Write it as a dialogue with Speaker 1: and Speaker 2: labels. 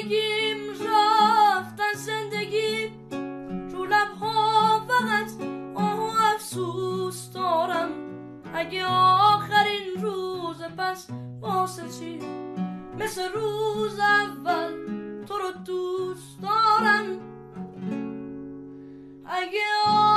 Speaker 1: بگیم رفتن زندگی رو لبها فقط افسوس دارم. اگه آخرین روز پس واسه چی مثل روز اول تو رو دوست دارم. اگه